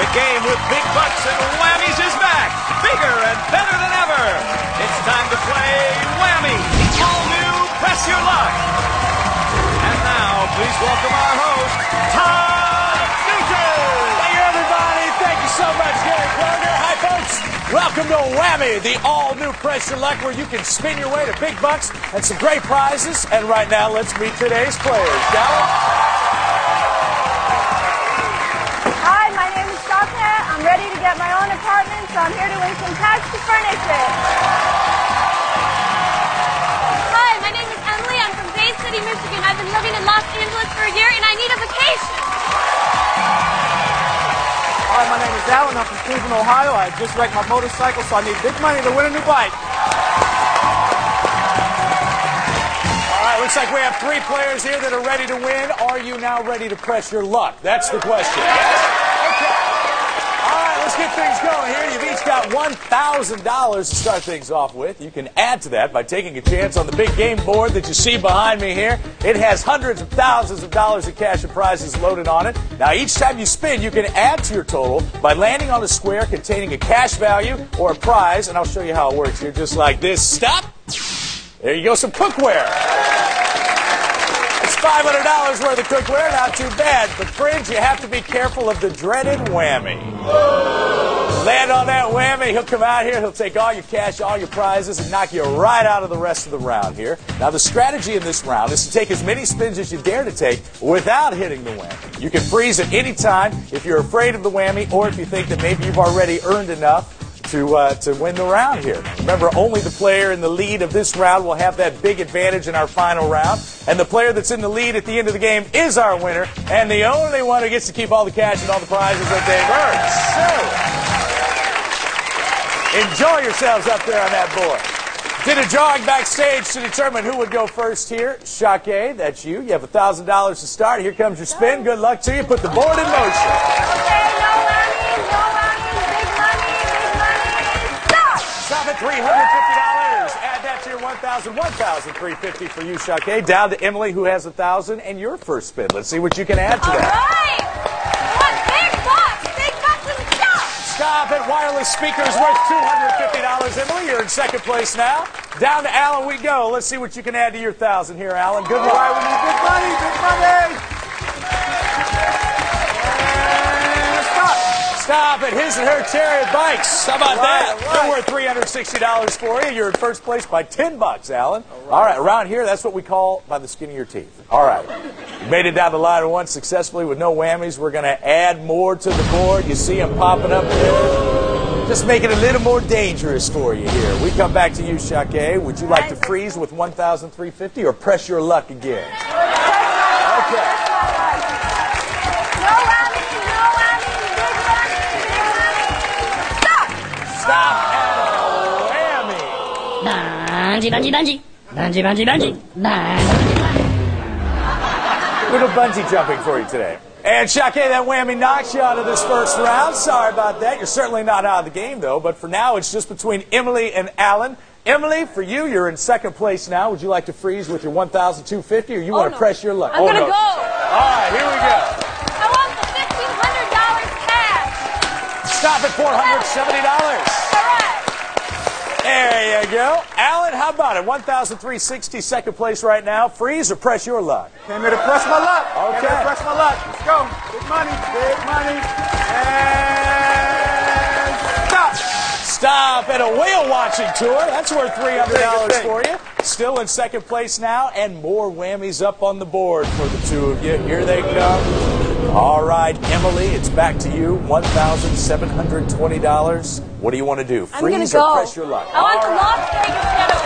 The game with big bucks and whammies is back, bigger and better than ever. It's time to play Whammy, the all-new Press Your Luck. And now, please welcome our host, Todd Newton. Thank you, everybody. Thank you so much, Gary Kroger. Hi, folks. Welcome to Whammy, the all-new Press Your Luck, where you can spin your way to big bucks and some great prizes. And right now, let's meet today's players. Shall I'm ready to get my own apartment, so I'm here to win some cash to furnish it. Hi, my name is Emily. I'm from Bay City, Michigan. I've been living in Los Angeles for a year, and I need a vacation. Hi, my name is Alan. I'm from Cleveland, Ohio. I just wrecked my motorcycle, so I need big money to win a new bike. All right, looks like we have three players here that are ready to win. Are you now ready to press your luck? That's the question. Yes? Let's get things going here. You've each got $1,000 to start things off with. You can add to that by taking a chance on the big game board that you see behind me here. It has hundreds of thousands of dollars of cash and prizes loaded on it. Now, each time you spin, you can add to your total by landing on a square containing a cash value or a prize, and I'll show you how it works here, just like this. Stop. There you go, some cookware. It's $500 worth of cookware, not too bad. But, friends, you have to be careful of the dreaded whammy. Land on that whammy, he'll come out here, he'll take all your cash, all your prizes, and knock you right out of the rest of the round here. Now, the strategy in this round is to take as many spins as you dare to take without hitting the whammy. You can freeze at any time if you're afraid of the whammy or if you think that maybe you've already earned enough to win the round here. Remember, only the player in the lead of this round will have that big advantage in our final round. And the player that's in the lead at the end of the game is our winner, and the only one who gets to keep all the cash and all the prizes that they've earned. So, enjoy yourselves up there on that board. Did a drawing backstage to determine who would go first here. Shake, that's you. You have $1,000 to start. Here comes your spin. Good luck to you. Put the board in motion. Okay, no whammies, no whammies. Big money, stop! Stop at $350. Add that to your $1,000. $1,350 for you, Shake. Down to Emily, who has $1,000, and your first spin. Let's see what you can add to that. All right! I want big bucks and stop! Stop at wireless speakers worth $250, Emily. You're in second place now. Down to Alan we go. Let's see what you can add to your $1,000 here, Alan. Good luck. All right, we need big money, big money. Stop at his and her chariot bikes. How about that? They're worth $360 for you. You're in first place by $10, Alan. All right, around here, that's what we call by the skin of your teeth. All right. You made it down the line once successfully with no whammies. We're going to add more to the board. You see them popping up there. Just make it a little more dangerous for you here. We come back to you, Shake. Would you like to freeze with $1,350 or press your luck again? Okay. Stop at a whammy. Little bungee jumping for you today. And Shake, that whammy knocks you out of this first round. Sorry about that. You're certainly not out of the game, though. But for now, it's just between Emily and Alan. Emily, for you, you're in second place now. Would you like to freeze with your $1,250, or you want to press your luck? I'm going to go. All right, here we go. I want the $1,500 cash. Stop at $470. There you go. Alan, how about it? $1,360, second place right now. Freeze or press your luck? Came here to press my luck. Okay. Came here to press my luck. Let's go. Big money, and stop. Stop at a whale watching tour. That's worth $300 for you. Still in second place now, and more whammies up on the board for the two of you. Here they come. All right, Emily, it's back to you. $1,720. What do you want to do? Freeze or press your luck? I want the Las Vegas getaway.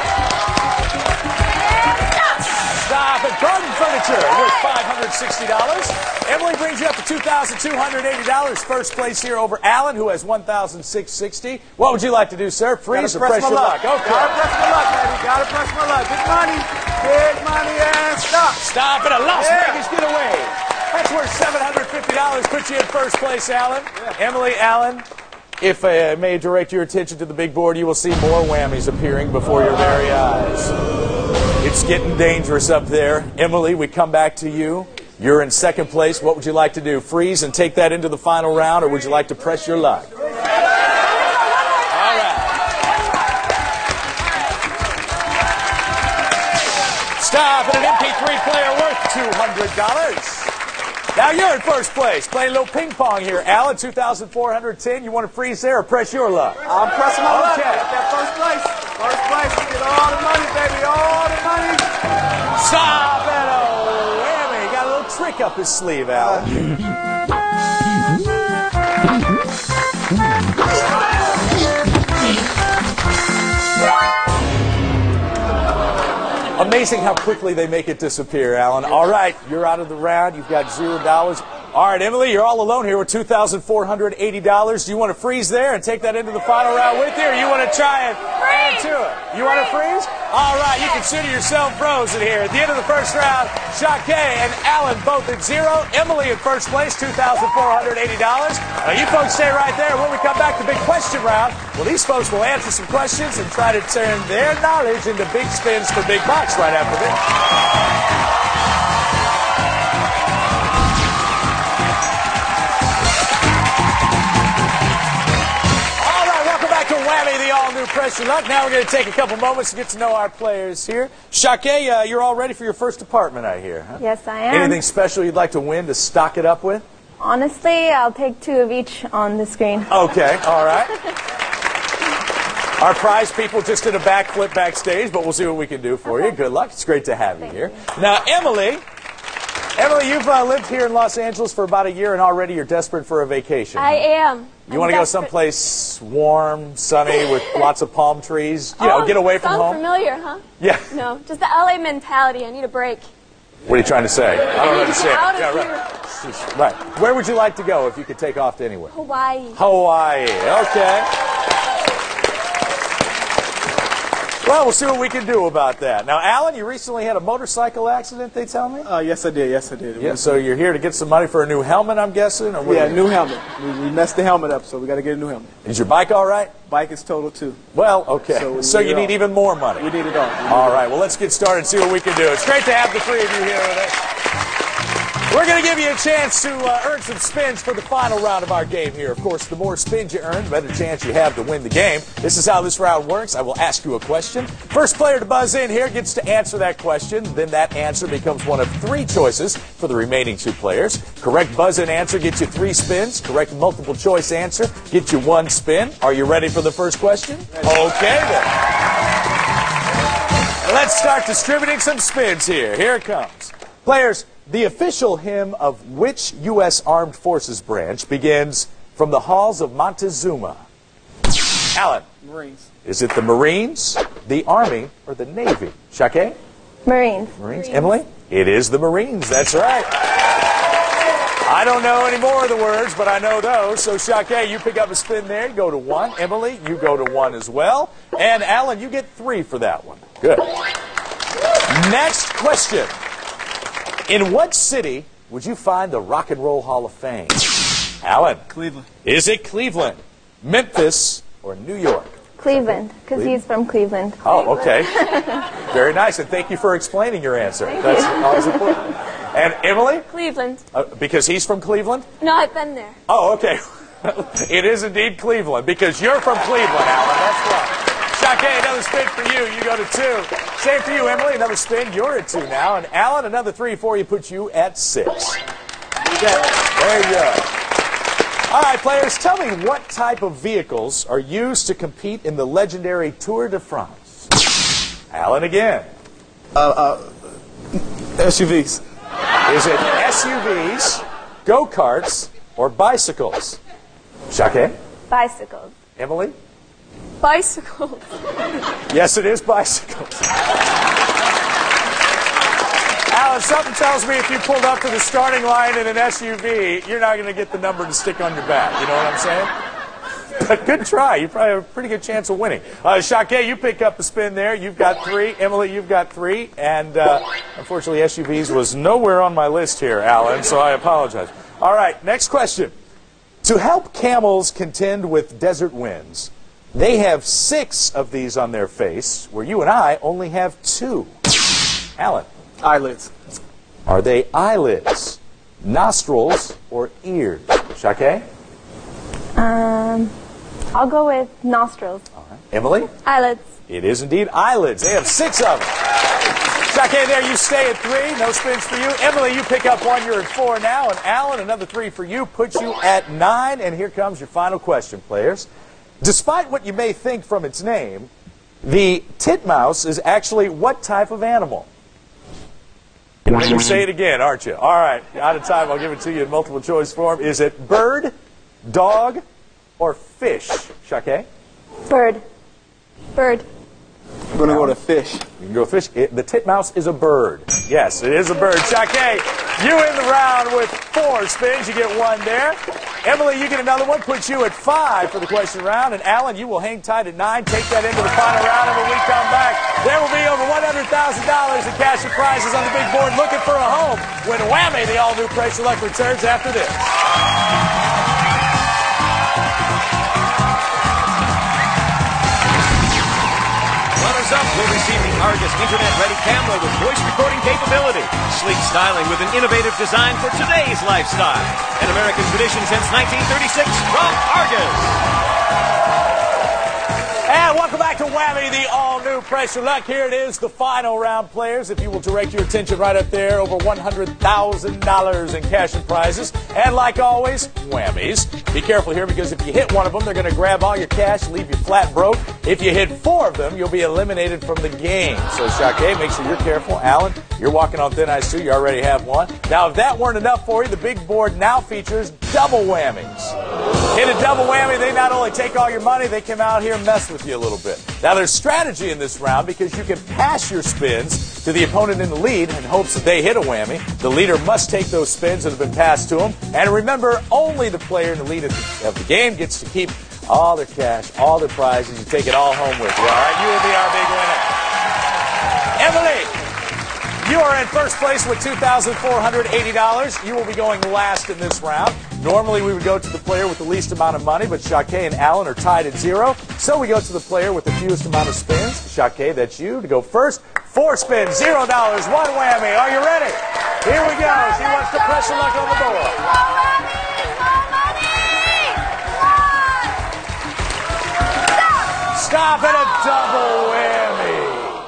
Stop at Garden Furniture worth $560. Emily brings you up to $2,280. First place here over Alan, who has $1,660. What would you like to do, sir? Freeze or press your luck? Okay. Gotta press my luck, baby. Gotta press my luck. Big money, and stop. Stop at a Las Vegas getaway. That's worth $750. Puts you in first place, Alan. Yeah. Emily, Alan, if I may direct your attention to the big board, you will see more whammies appearing before your very eyes. It's getting dangerous up there. Emily, we come back to you. You're in second place. What would you like to do? Freeze and take that into the final round, or would you like to press your luck? All right. Stop at an MP3 player worth $200. Now you're in first place. Playing a little ping pong here. Alan, 2,410. You want to freeze there or press your luck? I'm pressing my luck. Okay. Get that first place. First place. Get all the money, baby. All the money. Stop at a whammy. Got a little trick up his sleeve, Alan. Amazing how quickly they make it disappear, Alan. All right, you're out of the round. You've got $0. All right, Emily, you're all alone here with $2,480. Do you want to freeze there and take that into the final round with you, or you want to try and add to it? You want to freeze? All right, you consider yourself frozen here. At the end of the first round, Shake and Alan both at 0. Emily in first place, $2,480. Now, you folks stay right there. When we come back to big question round, well, these folks will answer some questions and try to turn their knowledge into big spins for big bucks right after this. Whammy, the all-new Press Your Luck. Now we're going to take a couple moments to get to know our players here. Shake, you're all ready for your first apartment, I hear. Huh? Yes, I am. Anything special you'd like to win to stock it up with? Honestly, I'll take 2 of each on the screen. Okay, all right. Our prize people just did a backflip backstage, but we'll see what we can do for you. Good luck. It's great to have you here. Now, Emily, you've lived here in Los Angeles for about a year, and already you're desperate for a vacation. I am. You want to go someplace warm, sunny, with lots of palm trees? You know, get away from sounds home? familiar, huh? Yeah. No, just the LA mentality. I need a break. What are you trying to say? I don't understand. Out of Yeah, right. Right. Where would you like to go if you could take off to anywhere? Hawaii. Hawaii. Okay. Well, we'll see what we can do about that. Now, Alan, you recently had a motorcycle accident, they tell me? Yes, I did. Yes, I did. Yeah, so you're here to get some money for a new helmet, I'm guessing? Or what? Yeah, new helmet. We messed the helmet up, so we got to get a new helmet. Is your bike all right? Bike is total, too. Well, okay. So you need even more money. We need it all. All right, well, let's get started and see what we can do. It's great to have the three of you here with us. We're going to give you a chance to earn some spins for the final round of our game here. Of course, the more spins you earn, the better chance you have to win the game. This is how this round works. I will ask you a question. First player to buzz in here gets to answer that question. Then that answer becomes one of 3 choices for the remaining 2 players. Correct buzz-in answer gets you 3 spins. Correct multiple choice answer gets you 1 spin. Are you ready for the first question? Okay, then. Let's start distributing some spins here. Here it comes. Players, the official hymn of which U.S. Armed Forces branch begins from the halls of Montezuma? Alan. Marines. Is it the Marines, the Army, or the Navy? Shake? Marines. Marines. Emily? It is the Marines. That's right. I don't know any more of the words, but I know those. So, Shake, you pick up a spin there. You go to 1. Emily, you go to 1 as well. And, Alan, you get 3 for that one. Good. Next question. In what city would you find the Rock and Roll Hall of Fame? Alan. Cleveland. Is it Cleveland, Memphis, or New York? Cleveland, because he's from Cleveland. Oh, okay. Very nice, and thank you for explaining your answer. That's always important. And Emily? Cleveland. Because he's from Cleveland? No, I've been there. Oh, okay. It is indeed Cleveland, because you're from Cleveland, Alan. That's right. Shake, another spin for you. You go to 2. Same for you, Emily. Another spin. You're at 2 now. And Alan, another 3 for you puts you at 6. There you go. All right, players, tell me what type of vehicles are used to compete in the legendary Tour de France? Alan again. SUVs. Is it SUVs, go-karts, or bicycles? Shake? Bicycles. Emily? Bicycles. Yes, it is bicycles. Alan, something tells me if you pulled up to the starting line in an SUV, you're not going to get the number to stick on your back. You know what I'm saying? But good try. You probably have a pretty good chance of winning. Shake, you pick up the spin there. You've got 3. Emily, you've got 3. And unfortunately, SUVs was nowhere on my list here, Alan, so I apologize. All right, next question. To help camels contend with desert winds, they have 6 of these on their face, where you and I only have 2. Alan. Eyelids. Are they eyelids, nostrils, or ears? Shakay? I'll go with nostrils. Emily? Eyelids. It is indeed eyelids. They have 6 of them. Shakay, there you stay at 3. No spins for you. Emily, you pick up 1. You're at 4 now. And Alan, another 3 for you. Puts you at 9. And here comes your final question, players. Despite what you may think from its name, the titmouse is actually what type of animal? You're going to say it again, aren't you? All right. Out of time, I'll give it to you in multiple choice form. Is it bird, dog, or fish? Shakay? Bird. Bird. I'm going to go to fish. You can go fish. The titmouse is a bird. Yes, it is a bird. Shakay, you in the round with 4 spins. You get 1 there. Emily, you get another one. Puts you at 5 for the question round. And Alan, you will hang tight at 9. Take that into the final round. And when we come back, there will be over $100,000 in cash and prizes on the big board looking for a home when Whammy, the all-new Pressure Luck, returns after this. Up, we'll receive the Argus Internet-ready camera with voice recording capability. Sleek styling with an innovative design for today's lifestyle. An American tradition since 1936 from Argus. And welcome back to Whammy, the all-new Pressure Luck. Here it is, the final round, players. If you will direct your attention right up there, over $100,000 in cash and prizes. And like always, whammies. Be careful here because if you hit one of them, they're going to grab all your cash and leave you flat broke. If you hit 4 of them, you'll be eliminated from the game. So, Shakay, make sure you're careful. Alan, you're walking on thin ice too. You already have 1. Now, if that weren't enough for you, the big board now features double whammies. Hit a double whammy, they not only take all your money, they come out here and mess with you a little bit. Now, there's strategy in this round because you can pass your spins to the opponent in the lead in hopes that they hit a whammy. The leader must take those spins that have been passed to them. And remember, only the player in the lead of the game gets to keep all their cash, all their prizes. You take it all home with you, all right? You will be our big winner. Emily, you are in first place with $2,480. You will be going last in this round. Normally, we would go to the player with the least amount of money, but Shakay and Alan are tied at 0. So we go to the player with the fewest amount of spins. Shakay, that's you, to go first. 4 spins, $0, 1 whammy. Are you ready? Here we go. She wants the Pressure Luck on the board. Stop at a double whammy.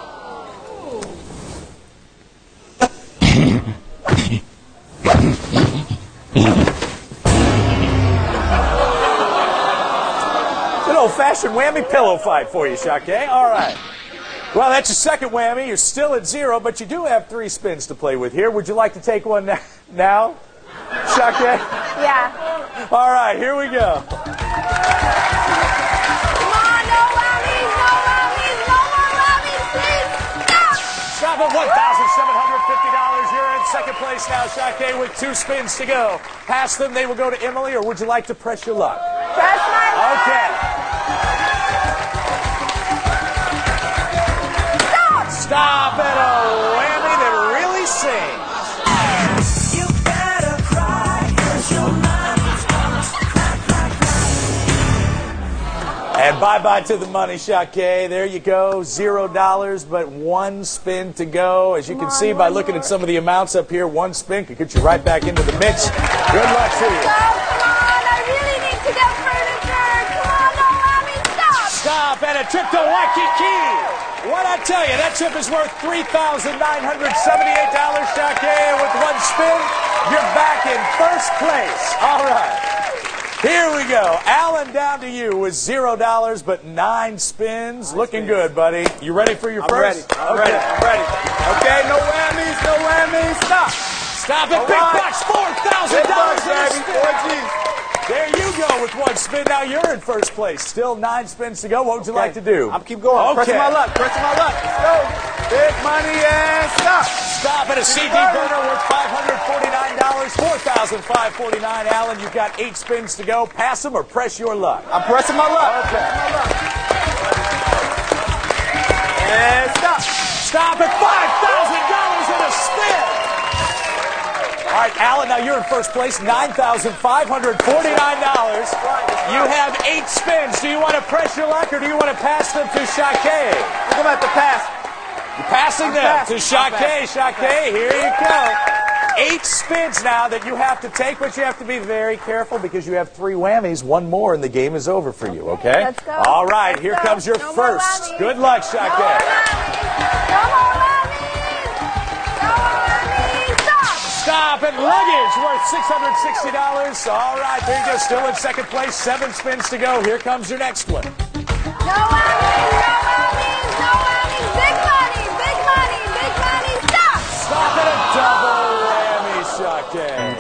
An old-fashioned whammy pillow fight for you, Shakay. All right. Well, that's your second whammy. You're still at 0, but you do have 3 spins to play with here. Would you like to take one now, Shakay? Yeah. All right, here we go. Stop at $1,750. You're in second place now, Shakay, with 2 spins to go. Pass them, they will go to Emily, or would you like to press your luck? Press my luck. Okay. Stop at a whammy that really sings. You better cry, 'cause your mind is gonna crack. And bye-bye to the money, Shakay. There you go, $0, but 1 spin to go. As you can see by looking at some of the amounts up here, 1 spin could get you right back into the mix. Good luck to you. Come on, I really need to get furniture. Come on, no whammy, stop. Stop at a trip to Waikiki. What I tell you, that trip is worth $3,978, Shakay. With 1 spin, you're back in first place. All right. Here we go. Alan, down to you with $0, but 9 spins. Looking good, buddy. You ready for your first? I'm ready. Okay, no whammies, stop. Stop it. All Big right. bucks, $4,000 Big bucks, in a baby. spin. 4 G's. There you go with 1 spin. Now you're in first place. Still 9 spins to go. What would you like to do? I'm keep going. Okay. Pressing my luck. Let's go. Big money and stop. Stop at a CD burner worth $549, $4,549. Alan, you've got 8 spins to go. Pass them or press your luck. I'm pressing my luck. Okay. And stop. Stop at $5,000 in a spin. All right, Alan, now you're in first place, $9,549. You have 8 spins. Do you want to press your luck or do you want to pass them to Shakay? I'm going to have to pass. You're passing them to Shakay. Shakay, here you go. 8 spins now that you have to take, but you have to be very careful because you have 3 whammies. One more and the game is over for you, okay? Let's go. All right, Let's here go. comes your No more first. whammies. Good luck, No more Shaka. whammies. No more whammies. No more whammies. Stop. Stop at luggage worth $660. All right, there you go. Still in second place. 7 spins to go. Here comes your next one. No whammies. No whammies. No whammies. Big money. Big money. Big money. Stop. Stop at a double whammy, Shaka.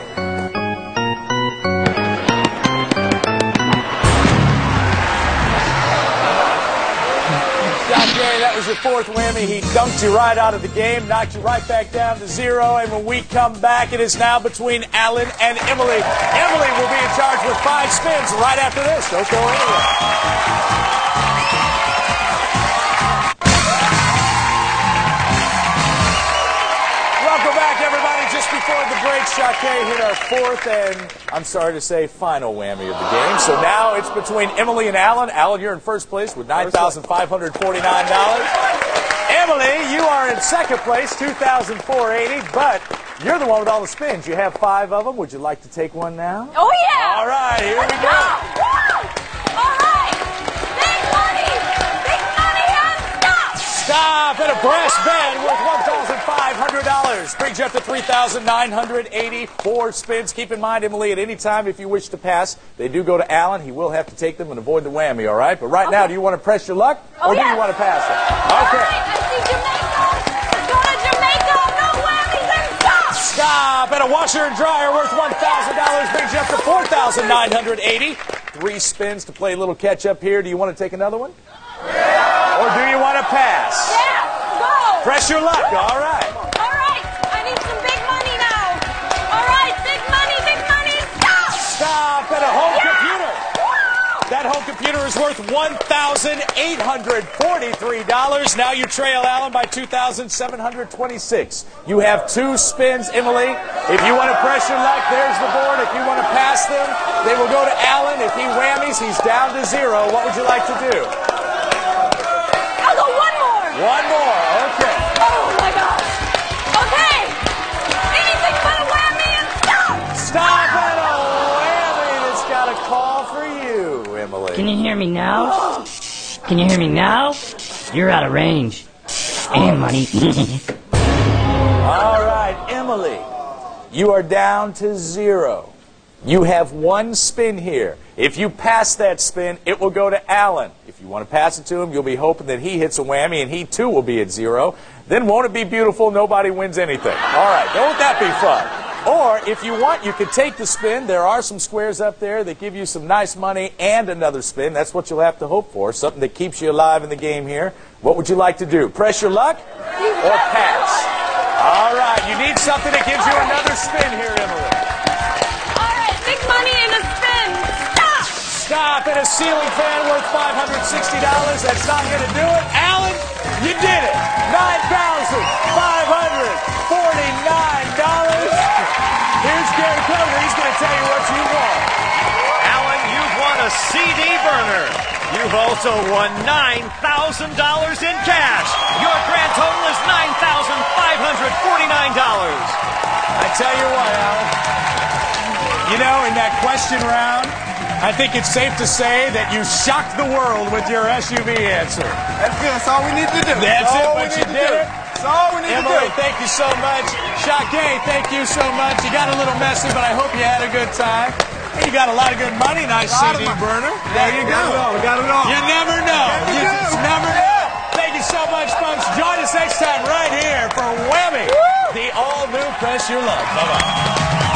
Shaka, that was your 4th whammy. He dunked you right out of the game, knocked you right back down to 0. And when we come back, it is now between Alan and Emily. Emily will be in charge with 5 spins right after this. Don't go anywhere. Welcome back, everybody. Just before the break, Shaka hit our 4th and, I'm sorry to say, final whammy of the game. So now it's between Emily and Alan. Alan, you're in first place with $9,549. Emily, you are in second place, $2,480, but you're the one with all the spins. You have 5 of them. Would you like to take one now? Oh, yeah. All right, here we Let's go. go. Woo. All right. Big money. Big money and stop. Stop at a brass band worth $1,500. Brings you up to $3,984 spins. Keep in mind, Emily, at any time, if you wish to pass, they do go to Alan. He will have to take them and avoid the whammy, all right? But right now, do you want to press your luck, or do you want to pass it? All Okay. right. I see Jamaica. Let's go to Jamaica. No whammies and stop. Stop at a washer and dryer worth $1,000. Brings you up to $4,980. 3 spins to play a little catch up here. Do you want to take another one? Or do you want to pass? Yeah. Go. Press your luck, all right. All right. I need some big money now. All right. Big money. Big money. Stop. Stop at a home computer. Woo. That home computer is worth $1,843. Now you trail Alan by $2,726. You have 2 spins, Emily. If you want to press your luck, there's the board. If you want to pass them, they will go to Alan. If he whammies, he's down to 0. What would you like to do? I'll go one more. One more. Okay. Oh my gosh. Okay. Anything but a whammy and stop. Stop at a whammy that's got a call for you, Emily. Can you hear me now? Can you hear me now? You're out of range. And money. All right, Emily, you are down to 0. You have 1 spin here. If you pass that spin, it will go to Alan. If you want to pass it to him, you'll be hoping that he hits a whammy and he too will be at 0. Then won't it be beautiful? Nobody wins anything. All right, won't that be fun? Or if you want, you could take the spin. There are some squares up there that give you some nice money and another spin. That's what you'll have to hope for, something that keeps you alive in the game here. What would you like to do? Press your luck or pass? All right, you need something that gives you another spin here, Emily. All right. Big money and a spin. Stop. Stop at a ceiling fan worth $560. That's not going to do it. Alan, you did it. $9,549. Here's Gary Coder. He's going to tell you what you won. Alan, you've won a CD burner. You've also won $9,000 in cash. Your grand total is $9,549. I tell you what, Alan. You know, in that question round, I think it's safe to say that you shocked the world with your SUV answer. That's good. That's all we need to do. That's it, but you did it. That's all we need to Emily, do. thank you so much. Shaka, thank you so much. You got a little messy, but I hope you had a good time. And you got a lot of good money. Nice CD burner. There you go. We got it all. You never know. You do. just never know. Thank you so much, folks. Join us next time right here for Whammy, the all-new Press Your Luck. Bye-bye.